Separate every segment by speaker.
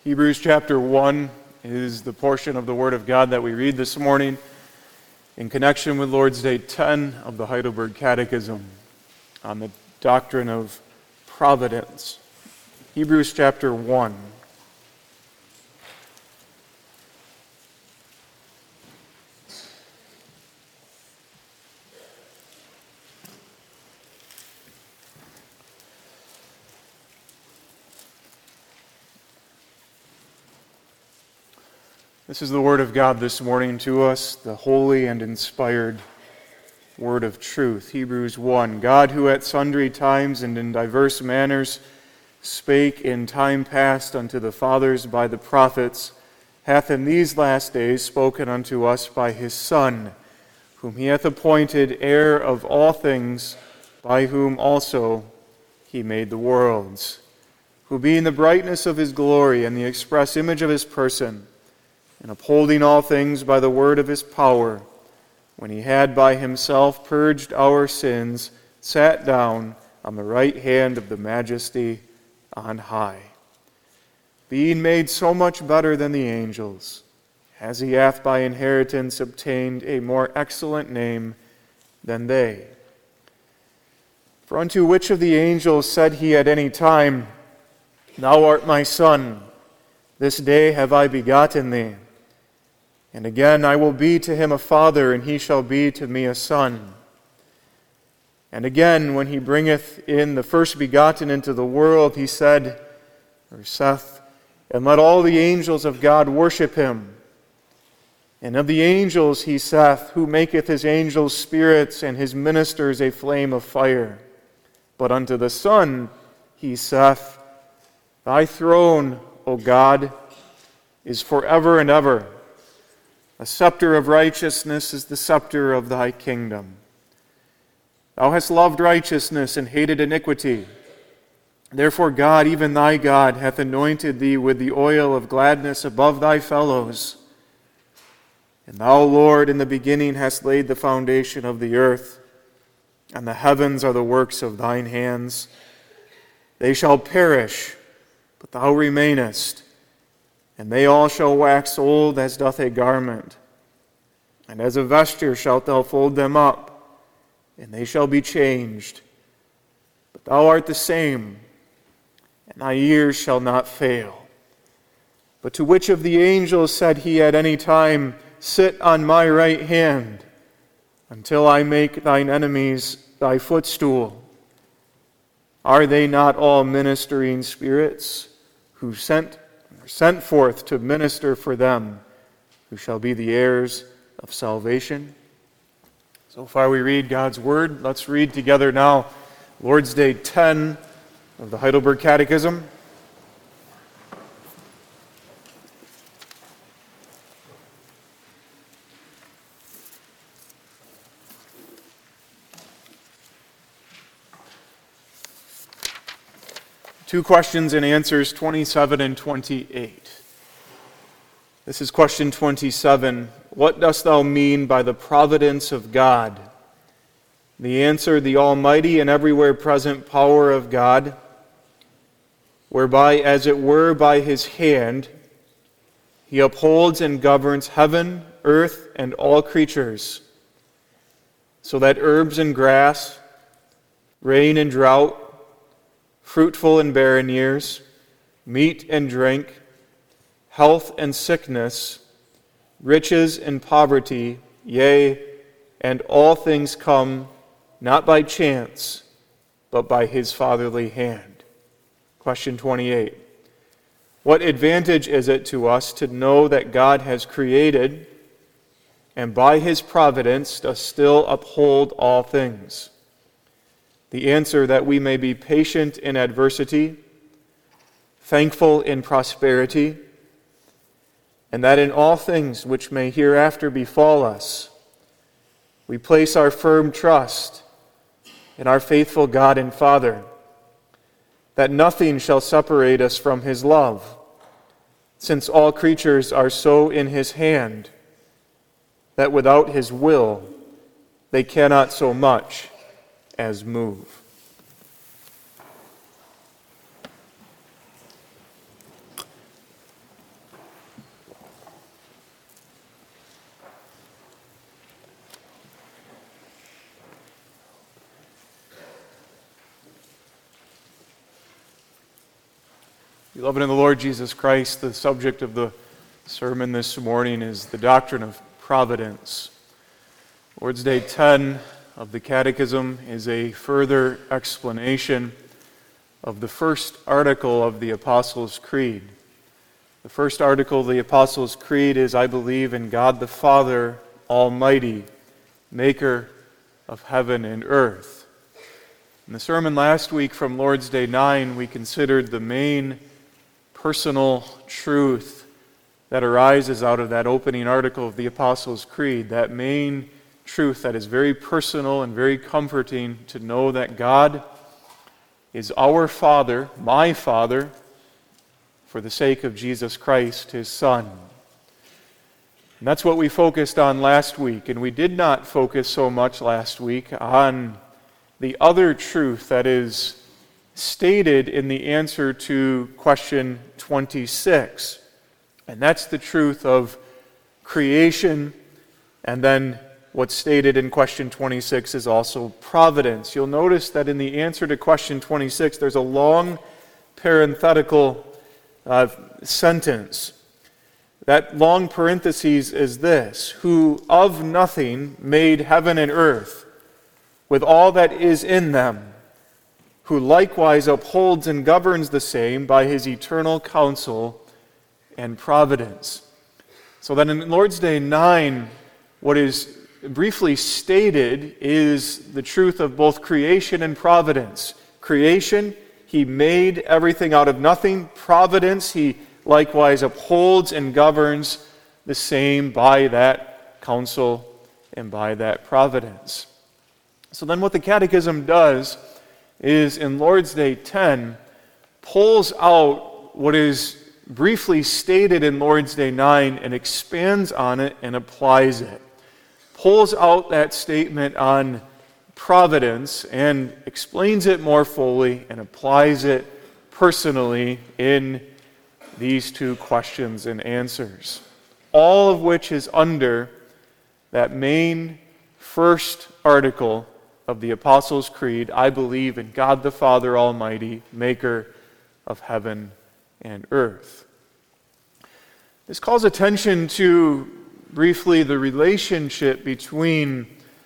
Speaker 1: Hebrews chapter 1 is the portion of the Word of God that we read this morning in connection with Lord's Day 10 of the Heidelberg Catechism on the doctrine of providence. Hebrews chapter 1. This is the Word of God this morning to us, the holy and inspired Word of truth. Hebrews 1. God, who at sundry times and in diverse manners spake in time past unto the fathers by the prophets, hath in these last days spoken unto us by his Son, whom he hath appointed heir of all things, by whom also he made the worlds, who being the brightness of his glory and the express image of his person, and upholding all things by the word of his power, when he had by himself purged our sins, sat down on the right hand of the majesty on high. Being made so much better than the angels, as he hath by inheritance obtained a more excellent name than they. For unto which of the angels said he at any time, Thou art my Son, this day have I begotten thee? And again, I will be to him a father, and he shall be to me a son. And again, when he bringeth in the first begotten into the world, he said, or saith, And let all the angels of God worship him. And of the angels he saith, Who maketh his angels spirits, and his ministers a flame of fire. But unto the Son he saith, Thy throne, O God, is forever and ever. A scepter of righteousness is the scepter of thy kingdom. Thou hast loved righteousness and hated iniquity. Therefore God, even thy God, hath anointed thee with the oil of gladness above thy fellows. And thou, Lord, in the beginning hast laid the foundation of the earth, and the heavens are the works of thine hands. They shall perish, but thou remainest, and they all shall wax old as doth a garment. And as a vesture shalt thou fold them up, and they shall be changed. But thou art the same, and thy years shall not fail. But to which of the angels said he at any time, Sit on my right hand, until I make thine enemies thy footstool? Are they not all ministering spirits, who sent forth to minister for them, who shall be the heirs of salvation? So far we read God's Word. Let's read together now Lord's Day 10 of the Heidelberg Catechism. Two questions and answers, 27 and 28. This is question 27. What dost thou mean by the providence of God? The answer, the almighty and everywhere present power of God, whereby, as it were by his hand, he upholds and governs heaven, earth, and all creatures, so that herbs and grass, rain and drought, fruitful and barren years, meat and drink, health and sickness, riches and poverty, yea, and all things come not by chance, but by his fatherly hand. Question 28. What advantage is it to us to know that God has created and by his providence does still uphold all things? The answer, that we may be patient in adversity, thankful in prosperity, and that in all things which may hereafter befall us, we place our firm trust in our faithful God and Father, that nothing shall separate us from his love, since all creatures are so in his hand, that without his will they cannot so much as move. Beloved in the Lord Jesus Christ, the subject of the sermon this morning is the doctrine of providence. Lord's Day 10 of the Catechism is a further explanation of the first article of the Apostles' Creed. The first article of the Apostles' Creed is, I believe in God the Father Almighty, maker of heaven and earth. In the sermon last week from Lord's Day 9, we considered the main personal truth that arises out of that opening article of the Apostles' Creed, that main truth that is very personal and very comforting to know that God is our Father, my Father, for the sake of Jesus Christ, His Son. And that's what we focused on last week, and we did not focus so much last week on the other truth that is stated in the answer to question 26. And that's the truth of creation, and then what's stated in question 26 is also providence. You'll notice that in the answer to question 26, there's a long parenthetical sentence. That long parenthesis is this: who of nothing made heaven and earth, with all that is in them, who likewise upholds and governs the same by His eternal counsel and providence. So that in Lord's Day 9, what is briefly stated is the truth of both creation and providence. Creation, He made everything out of nothing. Providence, He likewise upholds and governs the same by that counsel and by that providence. So then what the Catechism does is, in Lord's Day 10, pulls out what is briefly stated in Lord's Day 9 and expands on it and applies it. Pulls out that statement on providence and explains it more fully and applies it personally in these two questions and answers, all of which is under that main first article of the Apostles' Creed: I believe in God the Father Almighty, maker of heaven and earth. This calls attention to, briefly, the relationship between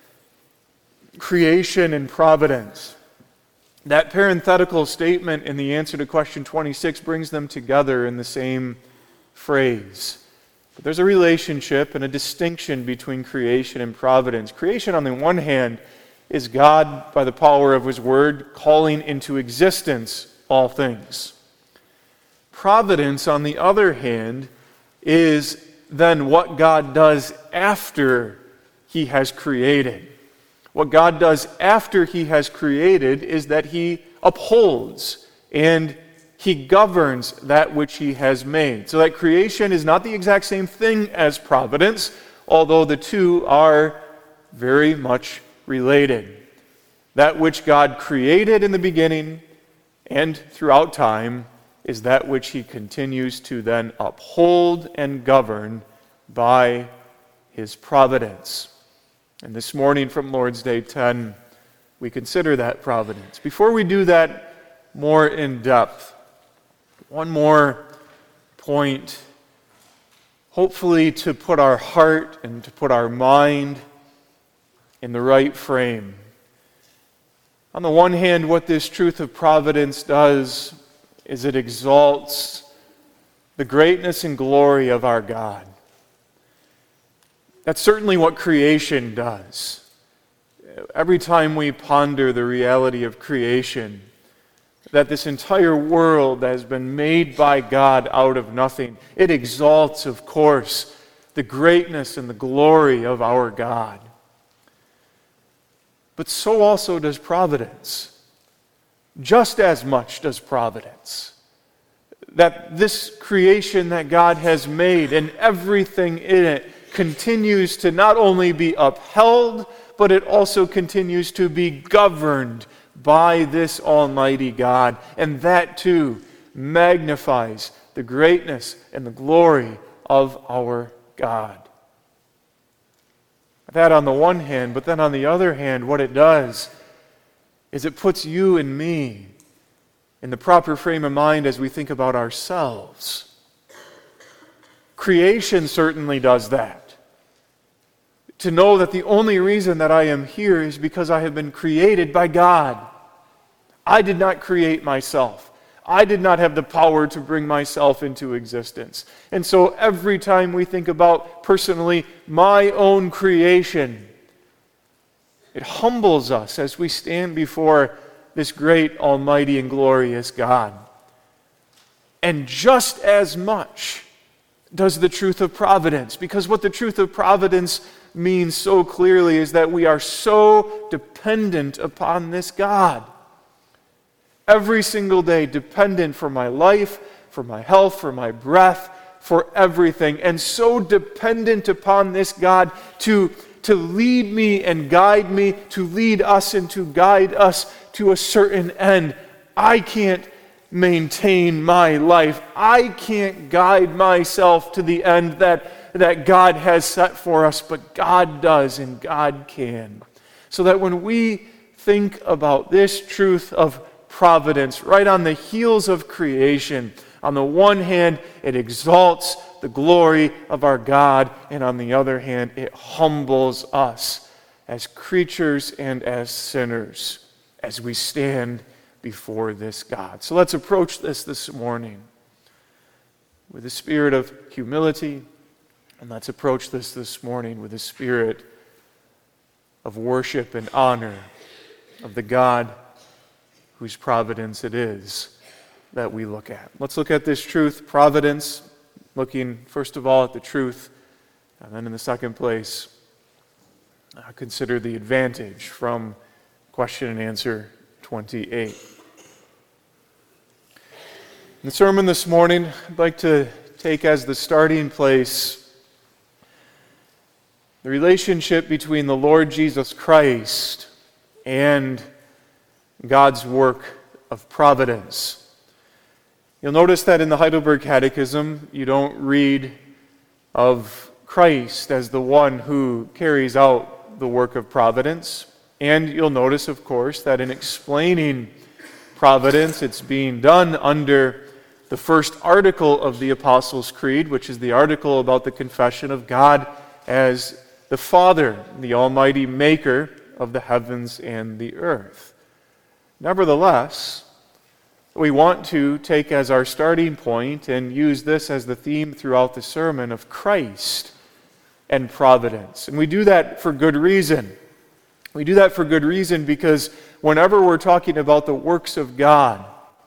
Speaker 1: creation and providence. That parenthetical statement in the answer to question 26 brings them together in the same phrase. But there's a relationship and a distinction between creation and providence. Creation, on the one hand, is God, by the power of His Word, calling into existence all things. Providence, on the other hand, is then what God does after He has created. What God does after He has created is that He upholds and He governs that which He has made. So that creation is not the exact same thing as providence, although the two are very much related. That which God created in the beginning and throughout time is that which He continues to then uphold and govern by His providence. And this morning from Lord's Day 10, we consider that providence. Before we do that more in depth, one more point, hopefully to put our heart and to put our mind in the right frame. On the one hand, what this truth of providence does is it exalts the greatness and glory of our God. That's certainly what creation does. Every time we ponder the reality of creation, that this entire world has been made by God out of nothing, it exalts, of course, the greatness and the glory of our God. But so also does providence. Just as much does providence. That this creation that God has made and everything in it continues to not only be upheld, but it also continues to be governed by this Almighty God. And that too magnifies the greatness and the glory of our God. That on the one hand, but then on the other hand, what it does is it puts you and me in the proper frame of mind as we think about ourselves. Creation certainly does that. To know that the only reason that I am here is because I have been created by God. I did not create myself. I did not have the power to bring myself into existence. And so every time we think about personally my own creation, it humbles us as we stand before this great, almighty, and glorious God. And just as much does the truth of providence, because what the truth of providence means so clearly is that we are so dependent upon this God. Every single day, dependent for my life, for my health, for my breath, for everything, and so dependent upon this God to lead me and guide me, to lead us and to guide us to a certain end. I can't maintain my life. I can't guide myself to the end that God has set for us, but God does and God can. So that when we think about this truth of providence, right on the heels of creation, on the one hand, it exalts the glory of our God, and on the other hand, it humbles us as creatures and as sinners as we stand before this God. So let's approach this morning with a spirit of humility, and let's approach this morning with a spirit of worship and honor of the God whose providence it is that we look at. Let's look at this truth, providence, looking first of all at the truth, and then in the second place, consider the advantage from question and answer 28. In the sermon this morning, I'd like to take as the starting place the relationship between the Lord Jesus Christ and God's work of providence. You'll notice that in the Heidelberg Catechism, you don't read of Christ as the one who carries out the work of providence. And you'll notice, of course, that in explaining providence, it's being done under the first article of the Apostles' Creed, which is the article about the confession of God as the Father, the Almighty Maker of the heavens and the earth. Nevertheless, we want to take as our starting point and use this as the theme throughout the sermon of Christ and providence. And we do that for good reason. We do that for good reason because whenever we're talking about the works of God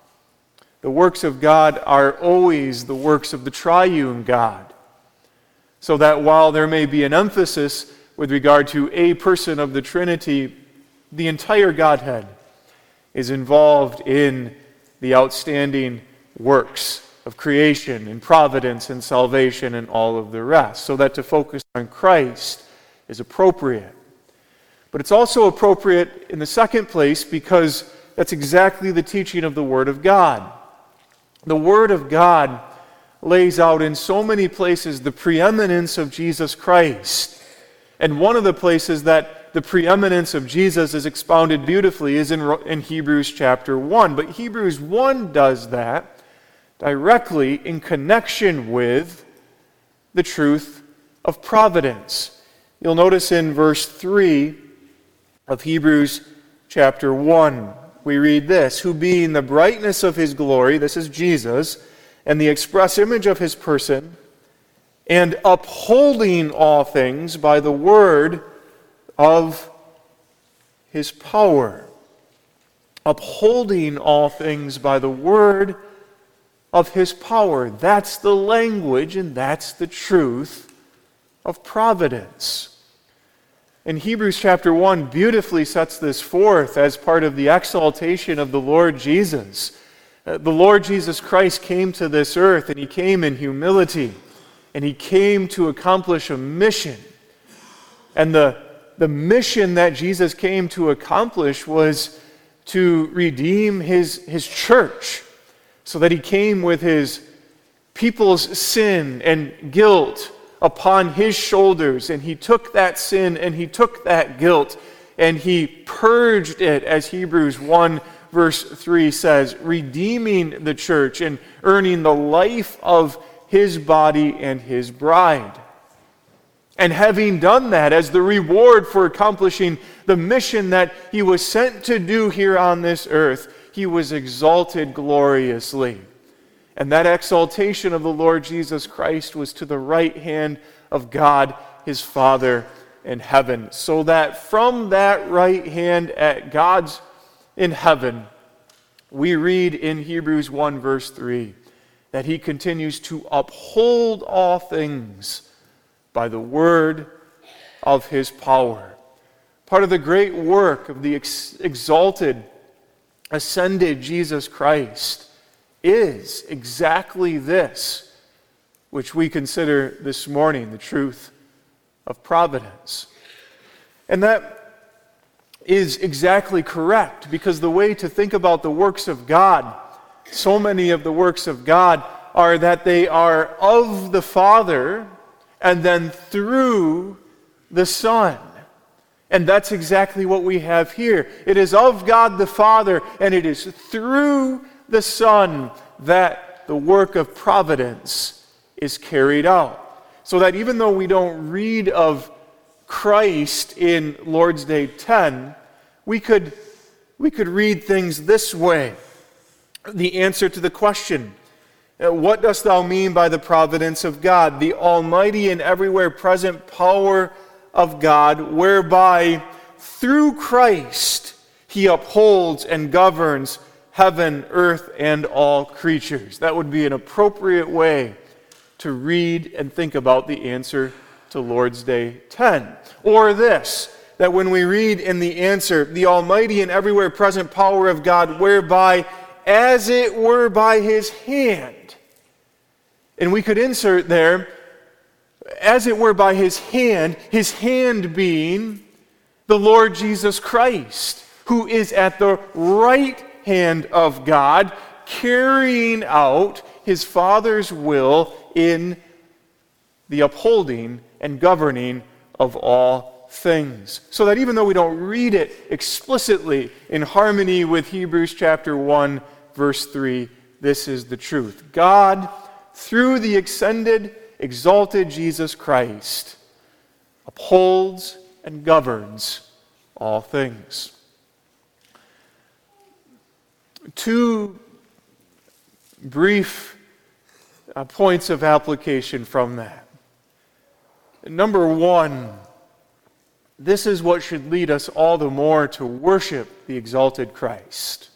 Speaker 1: are always the works of the triune God. So that while there may be an emphasis with regard to a person of the Trinity, the entire Godhead is involved in the outstanding works of creation and providence and salvation and all of the rest. So that to focus on Christ is appropriate. But it's also appropriate in the second place because that's exactly the teaching of the Word of God. The Word of God lays out in so many places the preeminence of Jesus Christ. And one of the places that the preeminence of Jesus is expounded beautifully is in Hebrews chapter 1. But Hebrews 1 does that directly in connection with the truth of providence. You'll notice in verse 3 of Hebrews chapter 1, we read this, who being the brightness of his glory, this is Jesus, and the express image of his person, and upholding all things by the word of his power. Upholding all things by the word of his power. That's the language and that's the truth of providence. And Hebrews chapter 1 beautifully sets this forth as part of the exaltation of the Lord Jesus. The Lord Jesus Christ came to this earth and he came in humility and he came to accomplish a mission. And the mission that Jesus came to accomplish was to redeem his church, so that he came with his people's sin and guilt upon his shoulders, and he took that sin and he took that guilt and he purged it, as Hebrews 1 verse 3 says, redeeming the church and earning the life of his body and his bride. And having done that as the reward for accomplishing the mission that he was sent to do here on this earth, he was exalted gloriously. And that exaltation of the Lord Jesus Christ was to the right hand of God, his Father in heaven. So that from that right hand at God's in heaven, we read in Hebrews 1 verse 3 that he continues to uphold all things by the word of his power. Part of the great work of the exalted, ascended Jesus Christ is exactly this, which we consider this morning the truth of providence. And that is exactly correct, because the way to think about the works of God, so many of the works of God, are that they are of the Father and then through the Son. And that's exactly what we have here. It is of God the Father, and it is through the Son that the work of providence is carried out. So that even though we don't read of Christ in Lord's Day 10, we could read things this way. The answer to the question, what dost thou mean by the providence of God? The almighty and everywhere present power of God, whereby through Christ he upholds and governs heaven, earth, and all creatures. That would be an appropriate way to read and think about the answer to Lord's Day 10. Or this, that when we read in the answer, the almighty and everywhere present power of God, whereby, as it were by his hand. And we could insert there, as it were by his hand being the Lord Jesus Christ, who is at the right hand of God, carrying out his Father's will in the upholding and governing of all things. So that even though we don't read it explicitly in harmony with Hebrews chapter 1, verse 3, this is the truth. God, through the ascended, exalted Jesus Christ, upholds and governs all things. Two brief points of application from that. Number one, this is what should lead us all the more to worship the exalted Christ.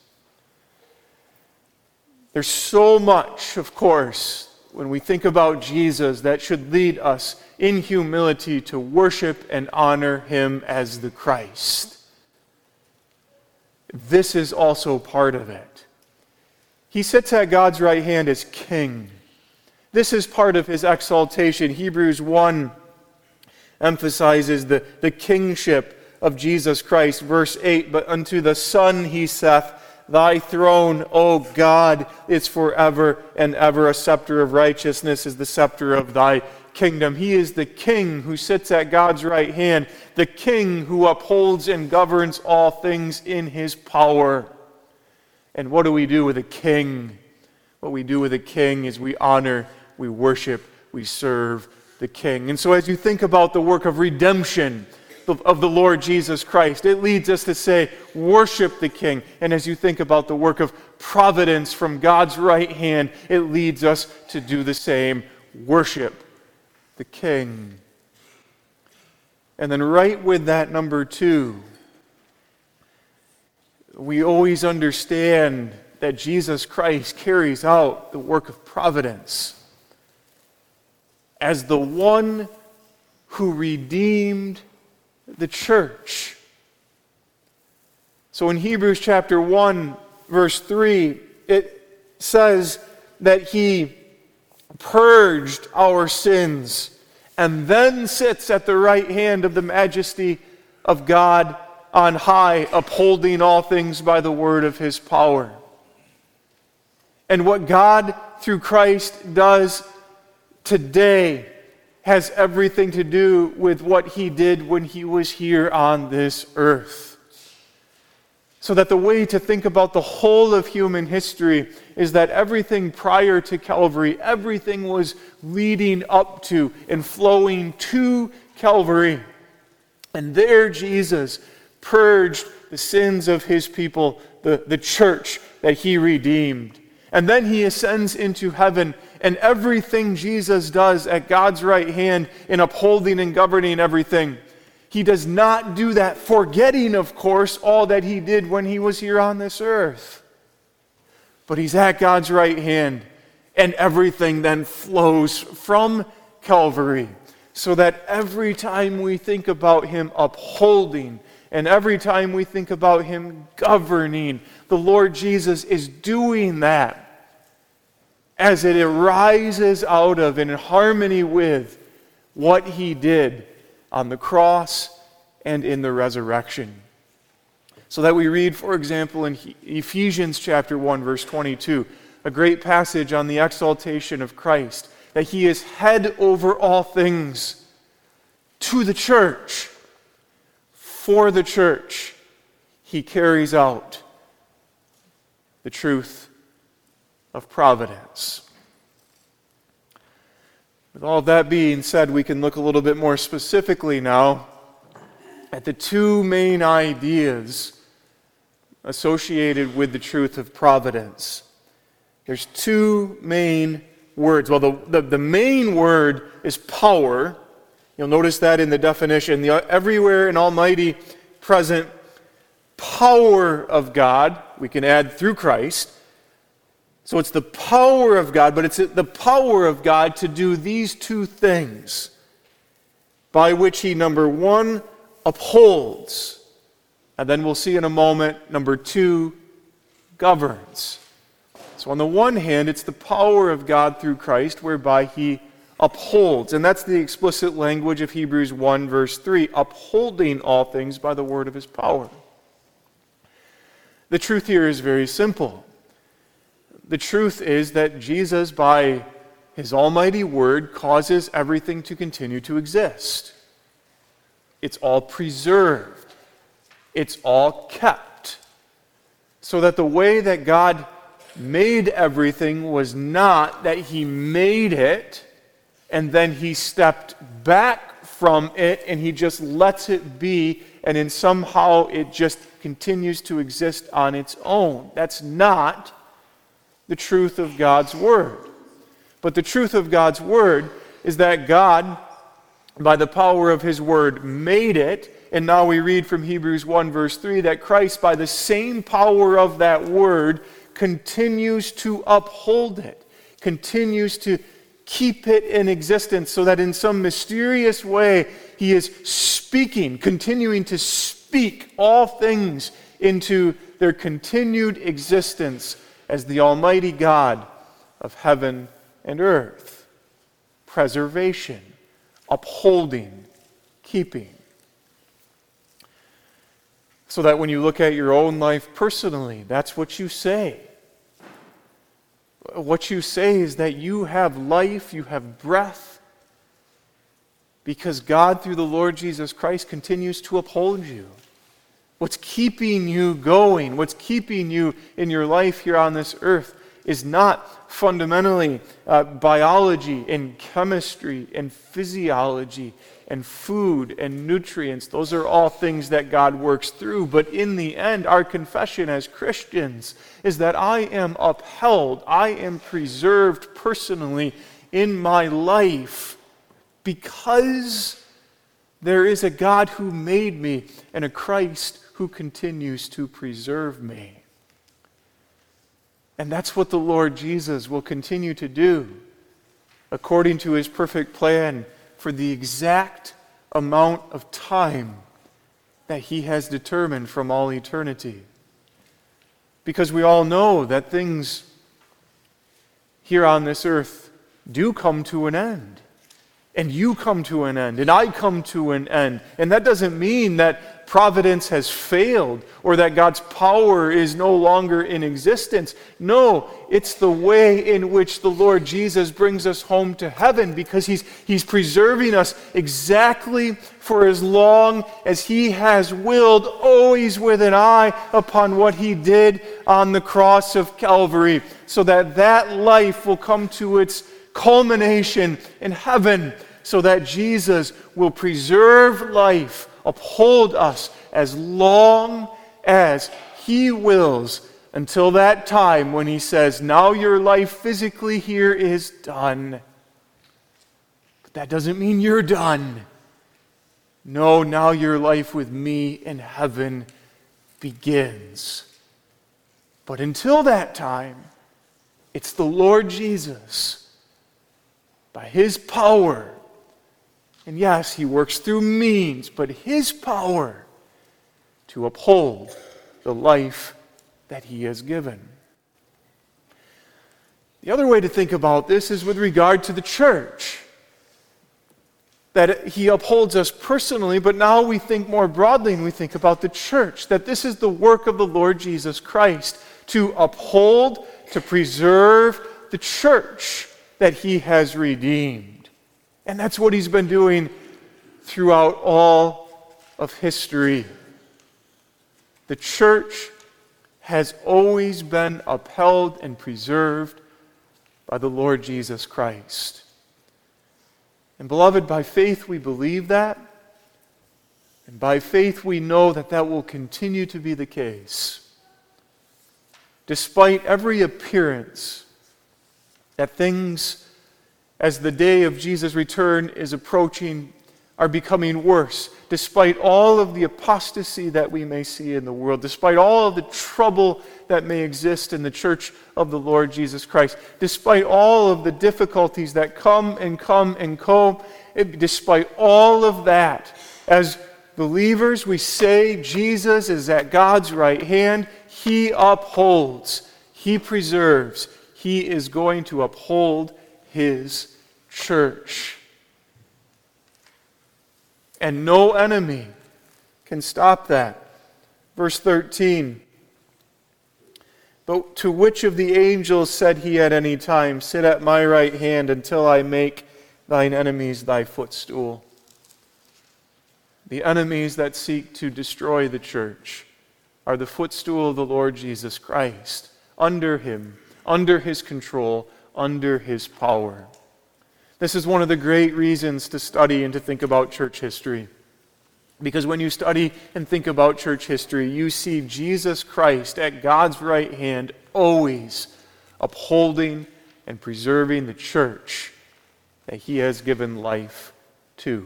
Speaker 1: There's so much, of course, when we think about Jesus, that should lead us in humility to worship and honor him as the Christ. This is also part of it. He sits at God's right hand as king. This is part of his exaltation. Hebrews 1 emphasizes the kingship of Jesus Christ. Verse 8, but unto the Son he saith, thy throne, O God, is forever and ever. A scepter of righteousness is the scepter of thy kingdom. He is the king who sits at God's right hand, the king who upholds and governs all things in his power. And what do we do with a king? What we do with a king is we honor, we worship, we serve the king. And so as you think about the work of redemption of the Lord Jesus Christ, it leads us to say, worship the king. And as you think about the work of providence from God's right hand, it leads us to do the same, worship the king. And then right with that, number two, we always understand that Jesus Christ carries out the work of providence as the one who redeemed the church. So in Hebrews chapter 1, verse 3, it says that he purged our sins and then sits at the right hand of the majesty of God on high, upholding all things by the word of his power. And what God, through Christ, does today has everything to do with what he did when he was here on this earth. So that the way to think about the whole of human history is that everything prior to Calvary, everything was leading up to and flowing to Calvary. And there Jesus purged the sins of his people, the church that he redeemed. And then he ascends into heaven, and everything Jesus does at God's right hand in upholding and governing everything, he does not do that forgetting, of course, all that he did when he was here on this earth. But he's at God's right hand, and everything then flows from Calvary, so that every time we think about him upholding, and every time we think about him governing, the Lord Jesus is doing that as it arises out of and in harmony with what he did on the cross and in the resurrection. So that we read, for example, in Ephesians chapter 1, verse 22, a great passage on the exaltation of Christ, that he is head over all things to the church. For the church, he carries out the truth of providence. With all that being said, we can look a little bit more specifically now at the two main ideas associated with the truth of providence. There's two main words. Well, the main word is power. You'll notice that in the definition. The everywhere and almighty present power of God, we can add through Christ. So it's the power of God, but it's the power of God to do these two things, by which he, number one, upholds, and then we'll see in a moment, number two, governs. So on the one hand, it's the power of God through Christ, whereby he upholds. And that's the explicit language of Hebrews 1, verse 3, upholding all things by the word of his power. The truth here is very simple. The truth is that Jesus, by his almighty word, causes everything to continue to exist. It's all preserved. It's all kept. So that the way that God made everything was not that he made it and then he stepped back from it and he just lets it be and then somehow it just continues to exist on its own. That's not the truth of God's word. But the truth of God's word is that God, by the power of his word, made it. And now we read from Hebrews 1, verse 3, that Christ, by the same power of that word, continues to uphold it, continues to keep it in existence, so that in some mysterious way he is speaking, continuing to speak all things into their continued existence as the Almighty God of heaven and earth. Preservation, upholding, keeping. So that when you look at your own life personally, that's what you say. What you say is that you have life, you have breath, because God, through the Lord Jesus Christ, continues to uphold you. What's keeping you going, what's keeping you in your life here on this earth is not fundamentally biology and chemistry and physiology and food and nutrients. Those are all things that God works through. But in the end, our confession as Christians is that I am upheld, I am preserved personally in my life because there is a God who made me and a Christ who continues to preserve me. And that's what the Lord Jesus will continue to do according to his perfect plan for the exact amount of time that he has determined from all eternity. Because we all know that things here on this earth do come to an end. And you come to an end, and I come to an end. And that doesn't mean that providence has failed or that God's power is no longer in existence. No, it's the way in which the Lord Jesus brings us home to heaven, because He's preserving us exactly for as long as He has willed, always with an eye upon what He did on the cross of Calvary, so that that life will come to its culmination in heaven, so that Jesus will preserve life, uphold us as long as He wills, until that time when He says, now your life physically here is done. But that doesn't mean you're done. No, now your life with me in heaven begins. But until that time, it's the Lord Jesus, by His power. And yes, He works through means, but His power to uphold the life that He has given. The other way to think about this is with regard to the church. That He upholds us personally, but now we think more broadly and we think about the church. That this is the work of the Lord Jesus Christ, to uphold, to preserve the church that He has redeemed. And that's what He's been doing throughout all of history. The church has always been upheld and preserved by the Lord Jesus Christ. And beloved, by faith we believe that, and by faith we know that that will continue to be the case. Despite every appearance that things, as the day of Jesus' return is approaching, are becoming worse, despite all of the apostasy that we may see in the world, despite all of the trouble that may exist in the church of the Lord Jesus Christ, despite all of the difficulties that come and go, despite all of that, as believers we say Jesus is at God's right hand. He upholds, He preserves, He is going to uphold His church. And no enemy can stop that. Verse 13. But to which of the angels said He at any time, sit at my right hand until I make thine enemies thy footstool? The enemies that seek to destroy the church are the footstool of the Lord Jesus Christ, under Him, under His control, under His power. This is one of the great reasons to study and to think about church history. Because when you study and think about church history, you see Jesus Christ at God's right hand, always upholding and preserving the church that He has given life to.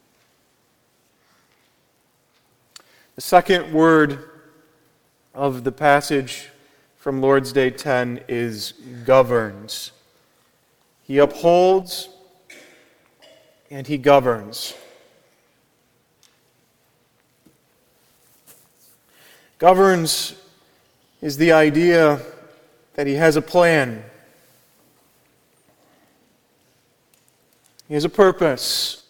Speaker 1: The second word of the passage from Lord's Day 10 is governs. He upholds and He governs. Governs is the idea that He has a plan. He has a purpose.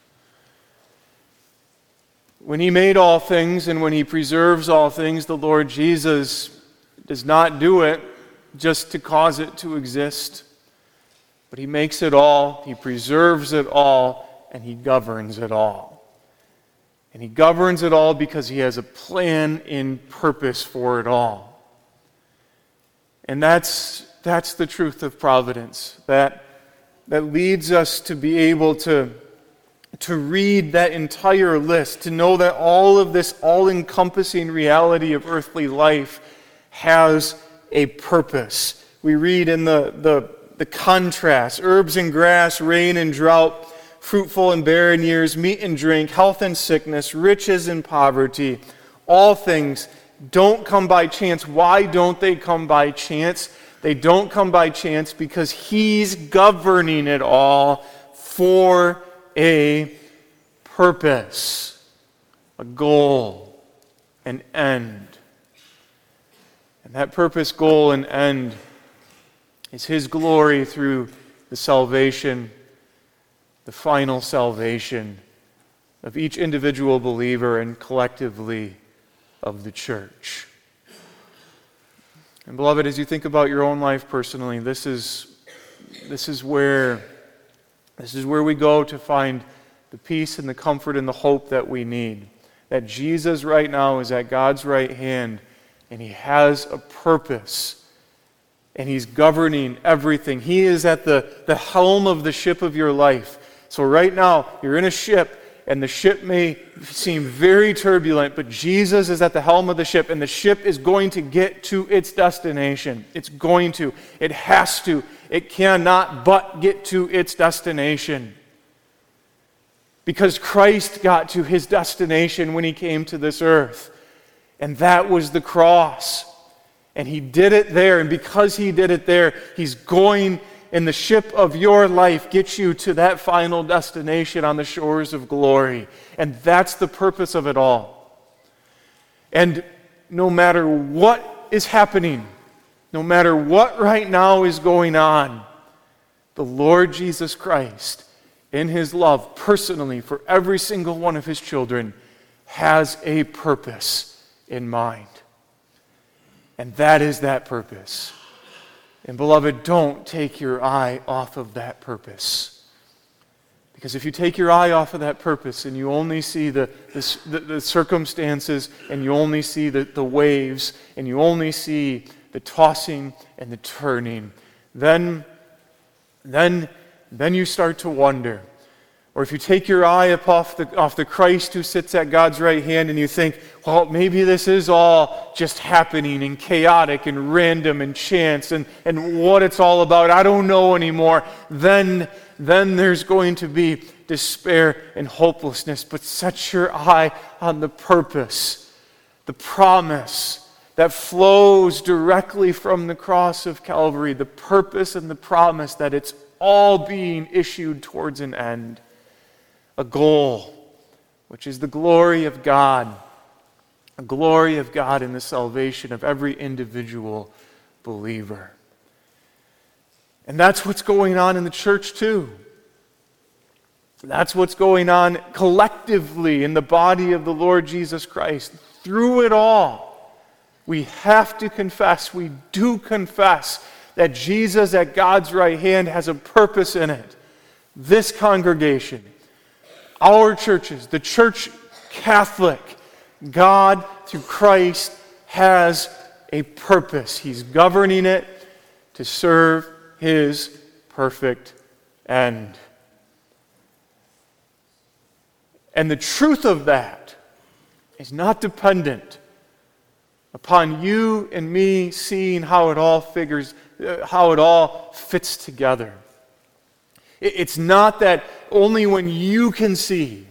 Speaker 1: When He made all things and when He preserves all things, the Lord Jesus does not do it just to cause it to exist. But He makes it all, He preserves it all, and He governs it all. And He governs it all because He has a plan and purpose for it all. And that's the truth of providence. That leads us to be able to read that entire list, to know that all of this all-encompassing reality of earthly life has a purpose. We read in the contrast, herbs and grass, rain and drought, fruitful and barren years, meat and drink, health and sickness, riches and poverty. All things don't come by chance. Why don't they come by chance? They don't come by chance because He's governing it all for a purpose, a goal, an end. And that purpose, goal, and end is His glory through the salvation, the final salvation of each individual believer and collectively of the church. And beloved, as you think about your own life personally, this is where we go to find the peace and the comfort and the hope that we need. That Jesus right now is at God's right hand, and He has a purpose, and He's governing everything. He is at the helm of the ship of your life. So right now, you're in a ship, and the ship may seem very turbulent, but Jesus is at the helm of the ship, and the ship is going to get to its destination. It's going to. It has to. It cannot but get to its destination. Because Christ got to His destination when He came to this earth. And that was the cross. And He did it there. And because He did it there, He's going in the ship of your life, get you to that final destination on the shores of glory. And that's the purpose of it all. And no matter what is happening, no matter what right now is going on, the Lord Jesus Christ, in His love, personally, for every single one of His children, has a purpose in mind. And that is that purpose. And beloved, don't take your eye off of that purpose. Because if you take your eye off of that purpose and you only see the circumstances, and you only see the waves, and you only see the tossing and the turning, then you start to wonder. Or if you take your eye up off the Christ who sits at God's right hand, and you think, well, maybe this is all just happening and chaotic and random and chance and what it's all about, I don't know anymore, then there's going to be despair and hopelessness. But set your eye on the purpose, the promise that flows directly from the cross of Calvary, the purpose and the promise that it's all being issued towards an end. A goal, which is the glory of God. A glory of God in the salvation of every individual believer. And that's what's going on in the church too. That's what's going on collectively in the body of the Lord Jesus Christ. Through it all, we have to confess, we do confess, that Jesus at God's right hand has a purpose in it. This congregation, our churches, the Church Catholic, God through Christ has a purpose. He's governing it to serve His perfect end. And the truth of that is not dependent upon you and me seeing how it all fits together. It's not that only when you can see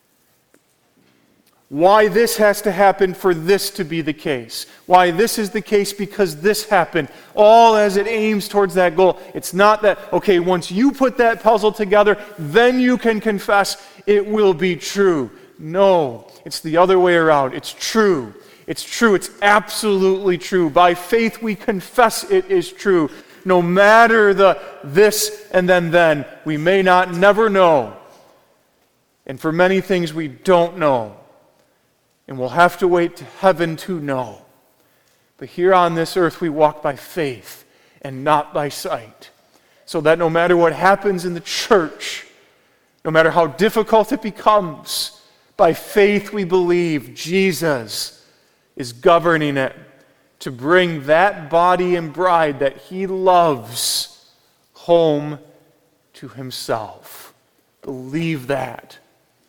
Speaker 1: why this has to happen for this to be the case, why this is the case because this happened, all as it aims towards that goal. It's not that, okay, once you put that puzzle together, then you can confess it will be true. No, it's the other way around. It's true. It's true. It's absolutely true. By faith we confess it is true. No matter the this and then, we may not never know. And for many things we don't know. And we'll have to wait to heaven to know. But here on this earth we walk by faith and not by sight. So that no matter what happens in the church, no matter how difficult it becomes, by faith we believe Jesus is governing it to bring that body and bride that He loves home to Himself. Believe that.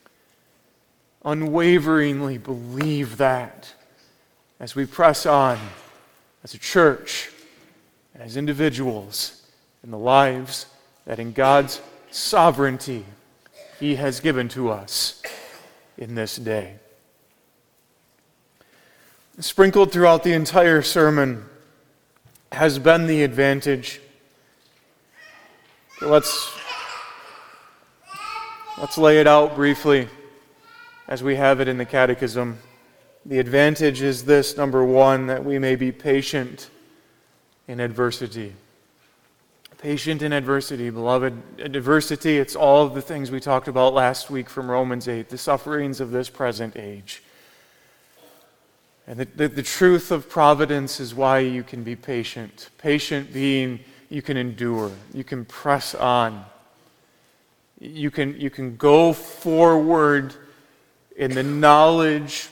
Speaker 1: Unwaveringly believe that as we press on as a church and as individuals in the lives that in God's sovereignty He has given to us in this day. Sprinkled throughout the entire sermon has been the advantage. Let's lay it out briefly as we have it in the Catechism. The advantage is this, number one, that we may be patient in adversity. Patient in adversity, beloved. Adversity, it's all of the things we talked about last week from Romans 8, the sufferings of this present age. And the truth of providence is why you can be patient. Patient being you can endure, you can press on, you can go forward in the knowledge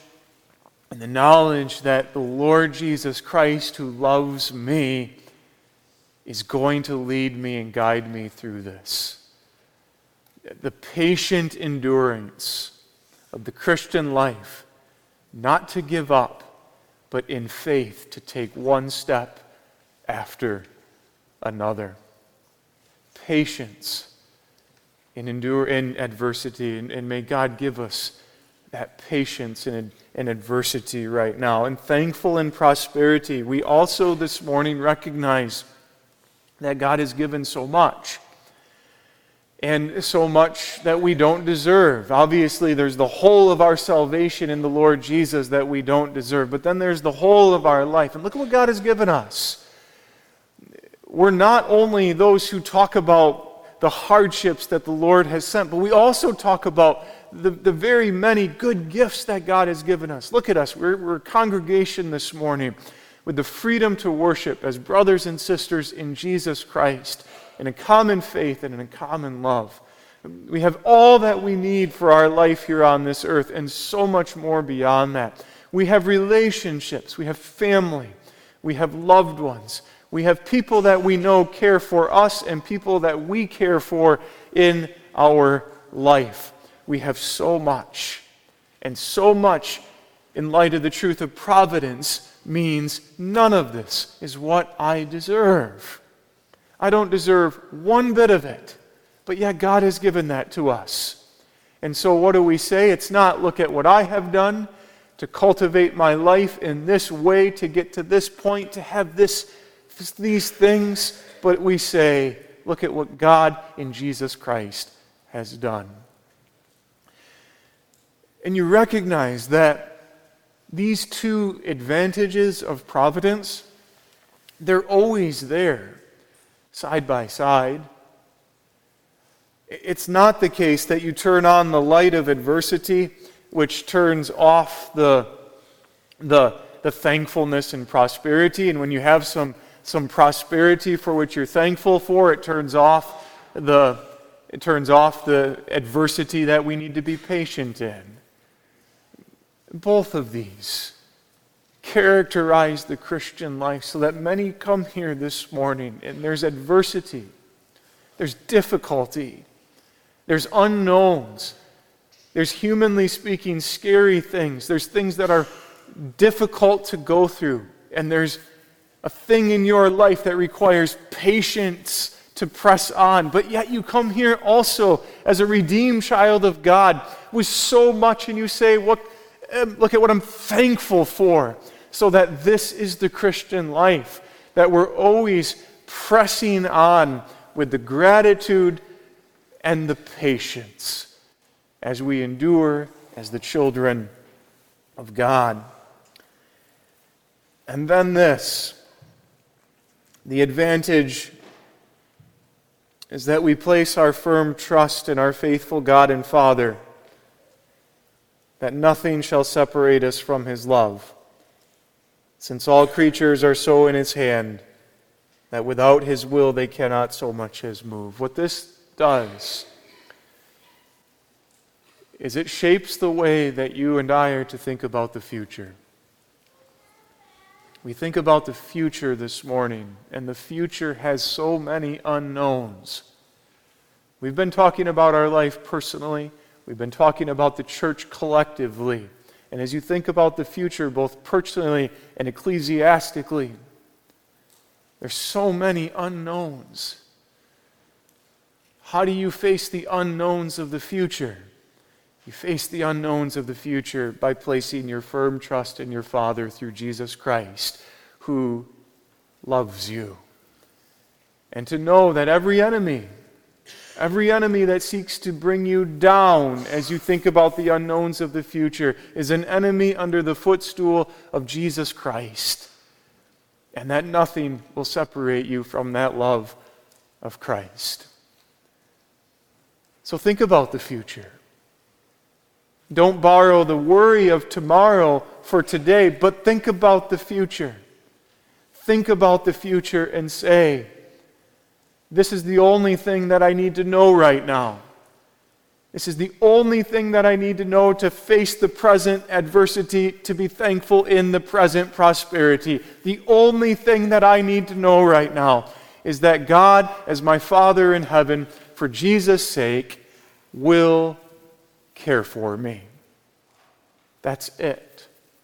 Speaker 1: that the Lord Jesus Christ, who loves me, is going to lead me and guide me through this. The patient endurance of the Christian life, not to give up, but in faith to take one step after another. Patience in adversity, and may God give us that patience in adversity right now. And thankful in prosperity, we also this morning recognize that God has given so much, and so much that we don't deserve. Obviously, there's the whole of our salvation in the Lord Jesus that we don't deserve, but then there's the whole of our life. And look at what God has given us. We're not only those who talk about the hardships that the Lord has sent, but we also talk about the very many good gifts that God has given us. Look at us. We're a congregation this morning with the freedom to worship as brothers and sisters in Jesus Christ, in a common faith and in a common love. We have all that we need for our life here on this earth, and so much more beyond that. We have relationships, we have family, we have loved ones, we have people that we know care for us and people that we care for in our life. We have so much, and so much in light of the truth of providence means none of this is what I deserve. I don't deserve one bit of it, but yet God has given that to us. And so what do we say? It's not look at what I have done to cultivate my life in this way, to get to this point, to have these things, but we say, look at what God in Jesus Christ has done. And you recognize that these two advantages of providence, they're always there, side by side. It's not the case that you turn on the light of adversity, which turns off the thankfulness and prosperity, and when you have some prosperity for which you're thankful for, it turns off the adversity that we need to be patient in. Both of these characterize the Christian life, so that many come here this morning and there's adversity, there's difficulty, there's unknowns, there's humanly speaking scary things, there's things that are difficult to go through, and there's a thing in your life that requires patience to press on, but yet you come here also as a redeemed child of God with so much, and you say, look at what I'm thankful for, so that this is the Christian life, that we're always pressing on with the gratitude and the patience as we endure as the children of God. And then this, the advantage is that we place our firm trust in our faithful God and Father, that nothing shall separate us from His love, since all creatures are so in His hand, that without His will they cannot so much as move. What this does is it shapes the way that you and I are to think about the future. We think about the future this morning, and the future has so many unknowns. We've been talking about our life personally. We've been talking about the church collectively. And as you think about the future, both personally and ecclesiastically, there's so many unknowns. How do you face the unknowns of the future? You face the unknowns of the future by placing your firm trust in your Father through Jesus Christ, who loves you. And to know that every enemy that seeks to bring you down as you think about the unknowns of the future is an enemy under the footstool of Jesus Christ. And that nothing will separate you from that love of Christ. So think about the future. Don't borrow the worry of tomorrow for today, but think about the future. Think about the future and say, this is the only thing that I need to know right now. This is the only thing that I need to know to face the present adversity, to be thankful in the present prosperity. The only thing that I need to know right now is that God, as my Father in heaven, for Jesus' sake, will care for me. That's it.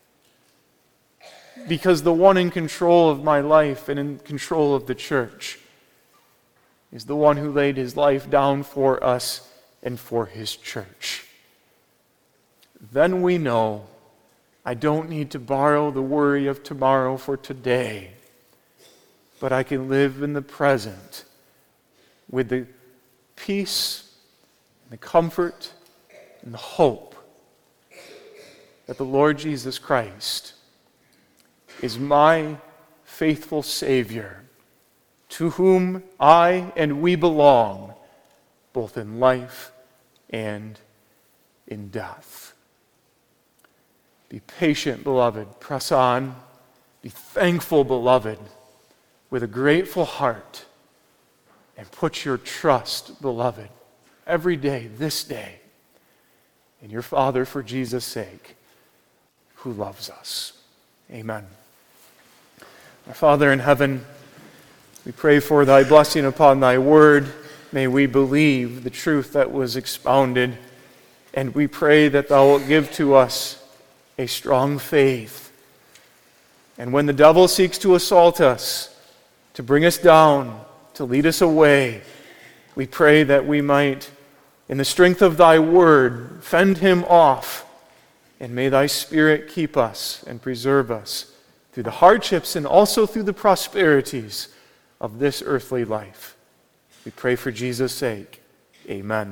Speaker 1: Because the one in control of my life and in control of the church is the one who laid his life down for us and for his church. Then we know I don't need to borrow the worry of tomorrow for today, but I can live in the present with the peace, and the comfort, and the hope that the Lord Jesus Christ is my faithful Savior, to whom I and we belong, both in life and in death. Be patient, beloved. Press on. Be thankful, beloved, with a grateful heart. And put your trust, beloved, every day, this day, in your Father for Jesus' sake, who loves us. Amen. Our Father in heaven, we pray for thy blessing upon thy word. May we believe the truth that was expounded, and we pray that thou wilt give to us a strong faith. And when the devil seeks to assault us, to bring us down, to lead us away, we pray that we might, in the strength of thy word, fend him off. And may thy Spirit keep us and preserve us through the hardships and also through the prosperities of this earthly life. We pray for Jesus' sake. Amen.